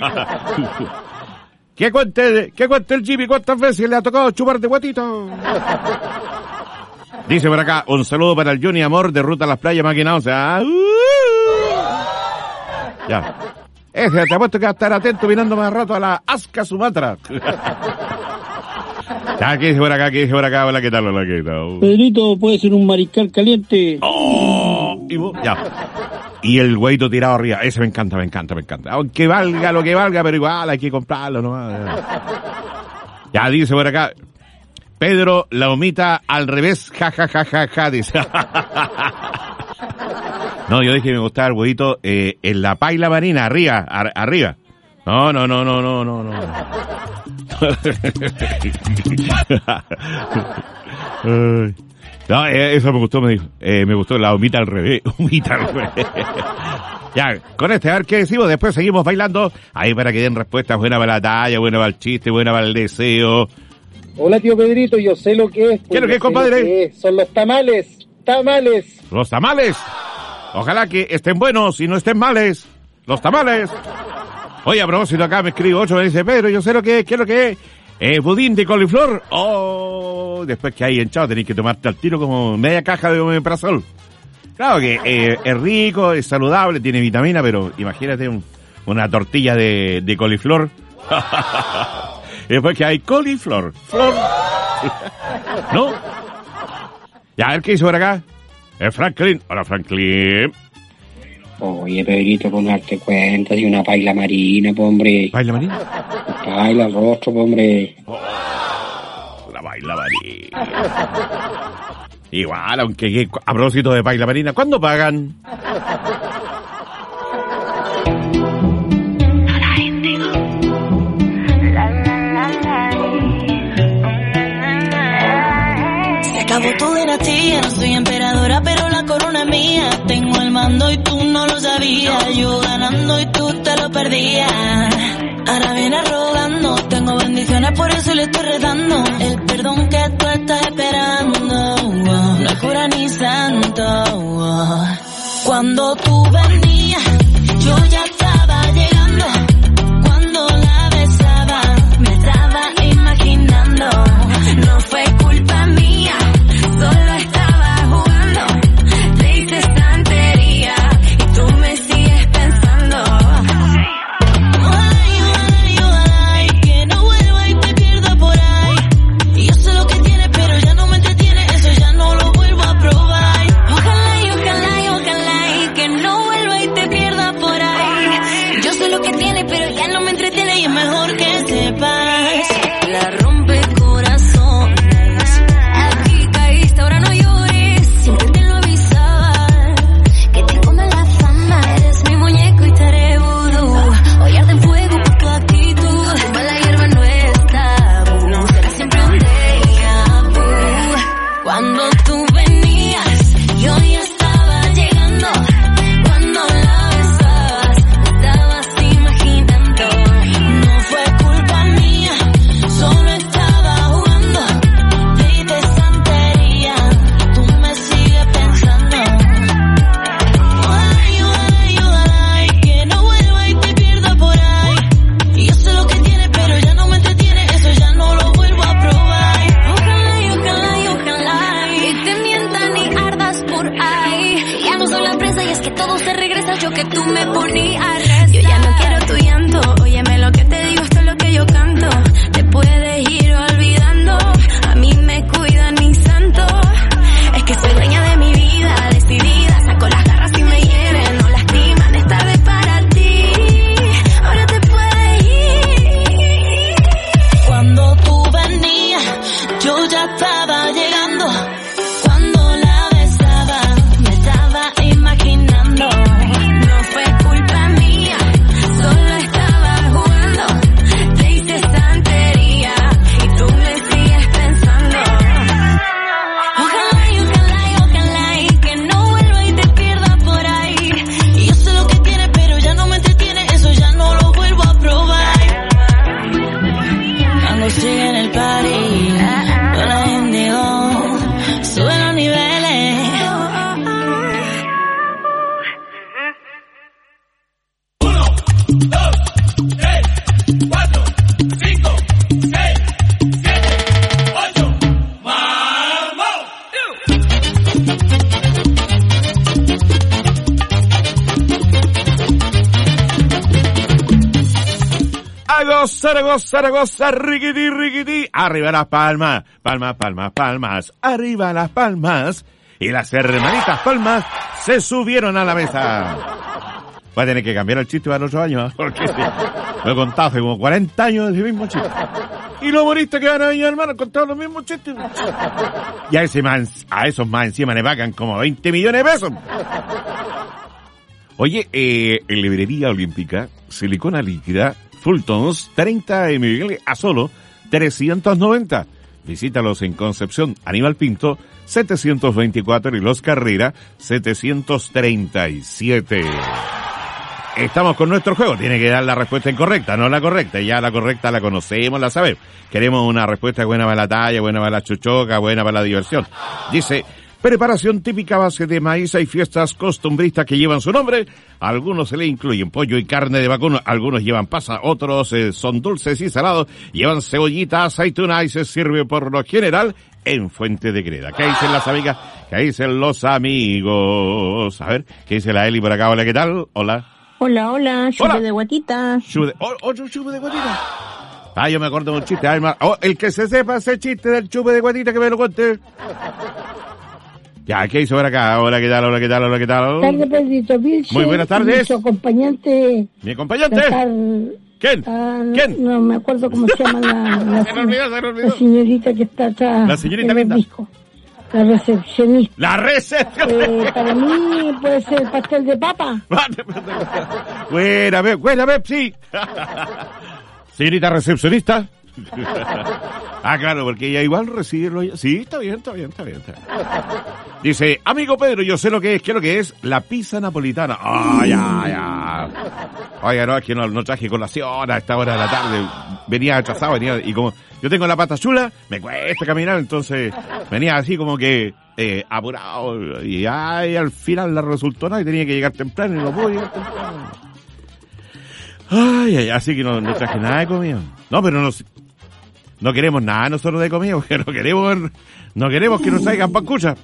¿Qué cuente, ¿Qué cuente el Jimmy? ¿Cuántas veces le ha tocado chupar de guatito? Dice por acá, un saludo para el Johnny Amor de Ruta a las Playas Máquina once. Ah, uh, ya. Ese, te apuesto que va a estar atento mirando más rato a la Asca Sumatra. Ya, ¿qué dice por acá? ¿Qué dice por acá? Hola, ¿qué tal? Hola, ¿qué tal? Pedrito, puede ser un mariscal caliente. Oh, y vos, ya. Y el güeyito tirado arriba. Ese me encanta, me encanta, me encanta. Aunque valga lo que valga, pero igual hay que comprarlo, ¿no? Ya, dice por acá. Pedro, la humita al revés, ja, ja, ja, ja, ja, dice. No, yo dije que me gustaba el huevito eh, en la paila marina, arriba, ar- arriba. No, no, no, no, no, no, no. Ay. No, eh, eso me gustó, me dijo. Eh, me gustó la humita al revés. Humita al revés. Ya, con este, a ver qué decimos. Después seguimos bailando. Ahí para que den respuestas. Buena para la talla, buena para el chiste, buena para el deseo. Hola, tío Pedrito, yo sé lo que es. ¿Qué es lo que es, compadre? Es. Son los tamales. Tamales. Los tamales. Ojalá que estén buenos y no estén males. Los tamales. Oye, a propósito, acá me escribe otro, me dice, Pedro, yo sé lo que es, ¿qué es lo que es? Eh, budín de coliflor. Oh, después que hay hinchado tenés que tomarte al tiro como media caja de omeprazol. Claro que eh, es rico, es saludable, tiene vitamina, pero imagínate un, una tortilla de, de coliflor. Después que hay coliflor. Flor. ¿No? Ya, a ver qué hizo por acá. Es Franklin. Hola, Franklin. Oye, Pedrito, con darte cuenta de una paila marina, po, hombre. ¿Paila marina? Paila al rostro, po, hombre. Oh, la paila marina. Igual, aunque a propósito de paila marina, ¿cuándo pagan? Acabo tu dinastía, no soy emperadora, pero la corona es mía. Tengo el mando y tú no lo sabías. Yo ganando y tú te lo perdías. Ahora vienes rogando, tengo bendiciones, por eso le estoy redando. El perdón que tú estás esperando, oh, no es cura ni santo. Oh. Cuando tú venías, yo ya estaba llegando. Cuando la besaba, me estaba imaginando. No fue culpa mía. Solo estaba jugando, te hice estantería y tú me sigues pensando. Ay, ay, ay, que no vuelva y te pierda por ahí. Y yo sé lo que tienes, pero ya no me entretiene, eso ya no lo vuelvo a probar. Ojalá y ojalá y ojalá y que no vuelva y te pierda por ahí. Yo sé lo que tienes, pero ya no me entretiene y es mejor que sepas. La rompe corazones. Ahora no llores, siempre te lo avisaba. Que te come la fama, eres mi muñeco y te haré vudú. Hoy arde en fuego por tu actitud. Tumba la hierba no es tabú, será siempre un déjà vu. Cuando tú venías, yo ya estaba llegando. Cuando la besabas, me estabas imaginando. No fue culpa mía, solo estaba jugando. Te hice santería. Tú me sigues pensando. Ay, ay, ay, que no vuelva y te pierda por ahí. Y yo sé lo que tienes, pero ya no me entretiene, eso ya no lo vuelvo a probar. Ojalá y ojalá y ojalá y te mientan y ardas por ahí. Ya no soy la presa y es que todo se regresa, yo que tú me ponías rezar. Yo ya no quiero tu llanto, óyeme lo que te digo, esto es lo que yo canto. Te puedes ir olvidando, a mí me cuidan mis santos. Es que soy dueña de mi vida, decidida, saco las garras y me hieren, no lastiman, es tarde para ti, ahora te puedes ir. Cuando tú venías, yo ya estaba llegando. Cuando la besaba, me estaba imaginando. No fue culpa mía, solo estaba jugando. Te hice santería y tú me sigues pensando. Ojalá y ojalá y ojalá y que no vuelva y te pierda por ahí. Y yo sé lo que tienes, pero ya no me entretiene, eso ya no lo vuelvo a probar. Cuando sigue en el party, con la Indigo, sube los niveles. A gozar, a gozar, a gozar, riquití, riquití. Arriba las palmas, palmas, palmas, palmas. Arriba las palmas. Y las hermanitas palmas se subieron a la mesa. Va a tener que cambiar el chiste para el otro año, ¿eh? Porque sí, lo he contado hace como cuarenta años ese mismo chiste. Y los humoristas que van a venir, hermano, han contado los mismos chistes. Y a, ese más, a esos más encima le pagan como veinte millones de pesos. Oye, eh, en Librería Olímpica, silicona líquida, Fultons, treinta mililitros a solo trescientos noventa. Visítalos en Concepción, Aníbal Pinto, setecientos veinticuatro y Los Carrera, setecientos treinta y siete. Estamos con nuestro juego. Tiene que dar la respuesta incorrecta, no la correcta. Ya la correcta la conocemos, la sabemos. Queremos una respuesta buena para la talla, buena para la chuchoca, buena para la diversión. Dice, Preparación típica a base de maíz. Hay fiestas costumbristas que llevan su nombre. Algunos se le incluyen pollo y carne de vacuno. Algunos llevan pasa, otros eh, son dulces y salados. Llevan cebollita, aceituna y se sirve por lo general en Fuente de Greda. ¿Qué dicen las amigas? ¿Qué dicen los amigos? A ver, ¿qué dice la Eli por acá? Hola, ¿qué tal? Hola. Hola, hola, chupe de guatita. Chupe, oh, otro chupe de guatita. Ah, yo me acuerdo de un chiste. Ay, oh, el que se sepa ese chiste del chupe de guatita, que me lo cuente. Ya, ¿qué hizo por acá? Hola, ¿qué tal? Hola, ¿qué tal? Hola, ¿qué tal? Buenas tardes, Pedrito Vilche. Muy buenas tardes. Su acompañante. ¿Mi acompañante? Estar, ¿Quién? estar, ¿Quién? No me acuerdo cómo se llama la, la, se me olvidó, se me olvidó. la señorita que está atrás. La señorita en el linda. disco. La recepcionista. La recepcionista. Eh, para mí puede ser pastel de papa. Buena, buena, Pepsi. Señorita recepcionista. Ah, claro, porque ella igual recibe... Sí, está bien, está bien, está bien, está bien. Dice, amigo Pedro, yo sé lo que es. ¿Qué es lo que es? La pizza napolitana. Ah, oh, ya, ya. Oiga, no, es que no, no traje colación a esta hora de la tarde. Venía atrasado, venía... Y como yo tengo la pata chula, me cuesta caminar, entonces venía así como que eh, apurado. Y ay, al final la resultó nada y tenía que llegar temprano y no pude llegar temprano. Ay, ay, así que no, no traje nada de comida. No, pero no... No queremos nada nosotros de comida, porque no queremos, no queremos que nos traigan pancucha.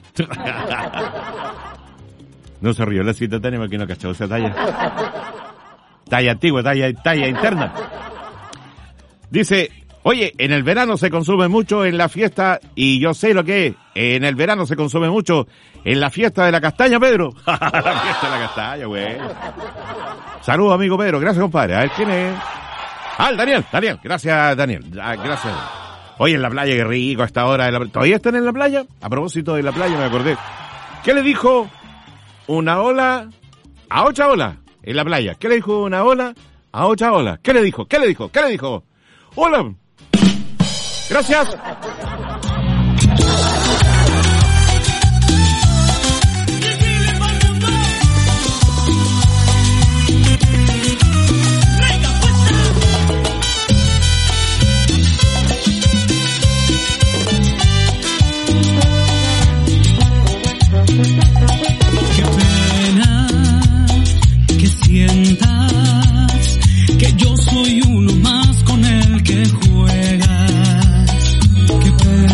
No se rió la cita Tania porque no cachó esa talla. Talla antigua, talla, talla interna. Dice, oye, en el verano se consume mucho en la fiesta, y yo sé lo que es. En el verano se consume mucho en la fiesta de la castaña, Pedro. La fiesta de la castaña, güey. Saludos, amigo Pedro. Gracias, compadre. A ver quién es. Ah, Daniel, Daniel, gracias, Daniel, ah, gracias. Oye, en la playa, qué rico a esta hora. De la... ¿Todavía están en la playa? A propósito de la playa, me acordé. ¿Qué le dijo una ola a otra ola en la playa? ¿Qué le dijo una ola a otra ola? ¿Qué le dijo? ¿Qué le dijo? ¿Qué le dijo? Hola. Gracias. Qué pena que sientas que yo soy uno más con el que juegas. Qué pena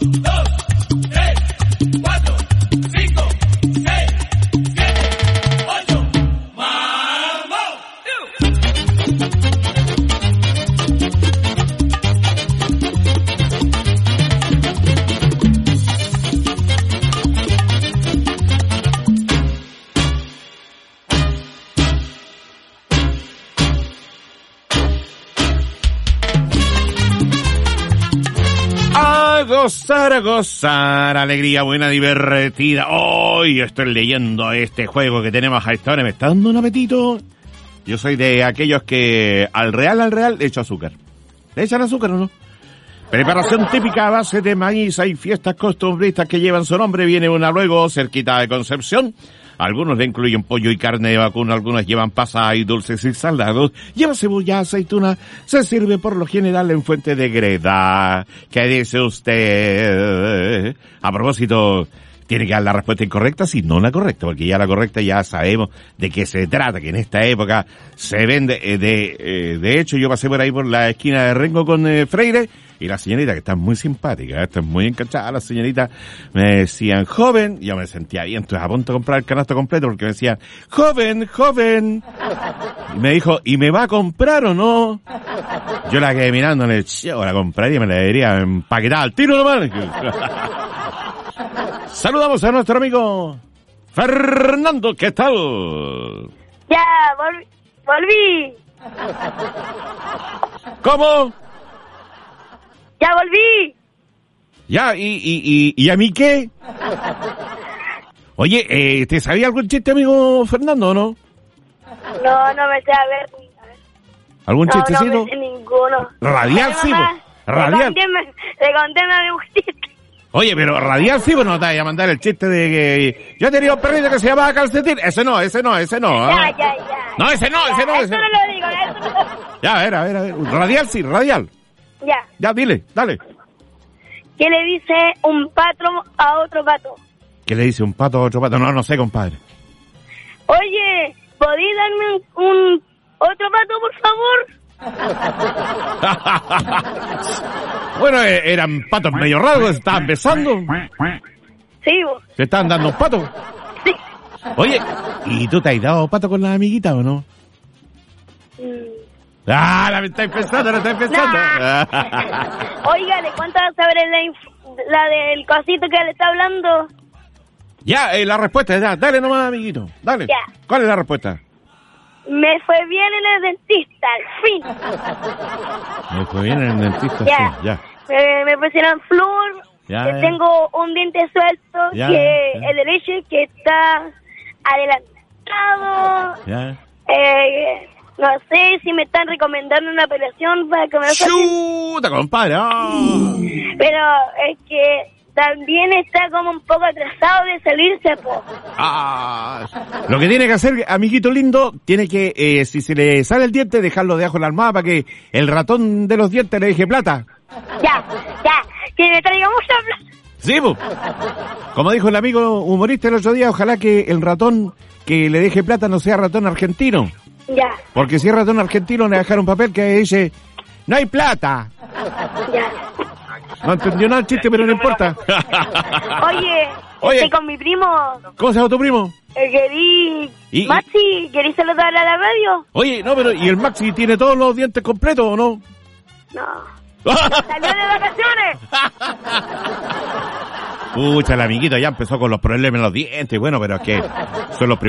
Gozar, a gozar, alegría buena, divertida. Hoy estoy leyendo este juego que tenemos a esta hora, me está dando un apetito. Yo soy de aquellos que al real, al real, le echo azúcar. ¿Le echan azúcar o no? Preparación típica a base de maíz. Hay fiestas costumbristas que llevan su nombre. Viene una luego cerquita de Concepción. Algunos le incluyen pollo y carne de vacuno, algunos llevan pasas y dulces y salados. Lleva cebolla, aceituna. Se sirve por lo general en fuente de greda. ¿Qué dice usted? A propósito, tiene que dar la respuesta incorrecta, si no la correcta, porque ya la correcta ya sabemos de qué se trata, que en esta época se vende. Eh, de eh, de hecho, yo pasé por ahí por la esquina de Rengo con eh, Freire, y la señorita, que está muy simpática, está muy encanchada, la señorita, me decían, joven, yo me sentía ahí, entonces a punto de comprar el canasto completo, porque me decían, joven, joven, y me dijo, ¿y me va a comprar o no? Yo la quedé mirándole, yo la compraría y me la debería empaquetar al tiro nomás. Saludamos a nuestro amigo Fernando, ¿qué tal? Ya, vol- volví. ¿Cómo? Ya volví. Ya, ¿y, y, y, y a mí qué? Oye, eh, ¿te sabía algún chiste, amigo Fernando, o no? No, no me sé a ver. ¿Algún no, chistecito? No me sé ninguno. Radial, sí, mamá, radial. Le conté un chiste. Oye, pero radial sí, pues no te vaya a mandar el chiste de que yo tenía un perrito que se llamaba Calcetín. Ese no, ese no, ese no. ¿eh? Ya, ya, ya. No, ese no, ya, ese no. Eso ese no lo digo, eso no lo digo. Ya, a ver, a ver, a ver. Radial sí, radial. Ya. Ya, dile, dale. ¿Qué le dice un pato a otro pato? ¿Qué le dice un pato a otro pato? No, no sé, compadre. Oye, ¿podéis darme un, un otro pato, por favor? Bueno, eh, eran patos medio raros, se estaban besando. Sí, vos. Se estaban dando un pato. Sí. Oye, ¿y tú te has dado pato con la amiguita o no? Mm. Ah, la estáis pensando, la estáis pensando. Nah. Oiga, ¿le cuento sobre la, inf- la del cosito que le está hablando? Ya, eh, la respuesta, ya, dale nomás, amiguito, dale. Ya. ¿Cuál es la respuesta? Me fue bien en el dentista, al fin. Me fue bien en el dentista, Ya. sí, ya. Me, me pusieron flúor, Ya, que ya. tengo un diente suelto, Ya, que ya. el derecho que está adelantado. Ya. Eh, no sé si me están recomendando una operación para que me lo saquen. ¡Chuta, compadre! ¡Oh! Pero es que también está como un poco atrasado de salirse, po. Ah, lo que tiene que hacer, amiguito lindo, tiene que, eh, si se le sale el diente, dejarlo debajo de la almohada para que el ratón de los dientes le deje plata. Ya, ya, que me traiga mucha plata. Sí, po. Como dijo el amigo humorista el otro día, ojalá que el ratón que le deje plata no sea ratón argentino. Ya, Porque si es ratón argentino, le dejaron un papel que dice, no hay plata. ya. No entendió nada el chiste, pero no importa. Oye, Oye. estoy con mi primo. ¿Cómo se llama tu primo? Eh, querí... ¿Y- y- Maxi, ¿querés saludar a la radio? Oye, no, pero ¿y el Maxi tiene todos los dientes completos o no? No. ¡Salió de vacaciones! Pucha, el amiguito ya empezó con los problemas en los dientes, bueno, pero es que son los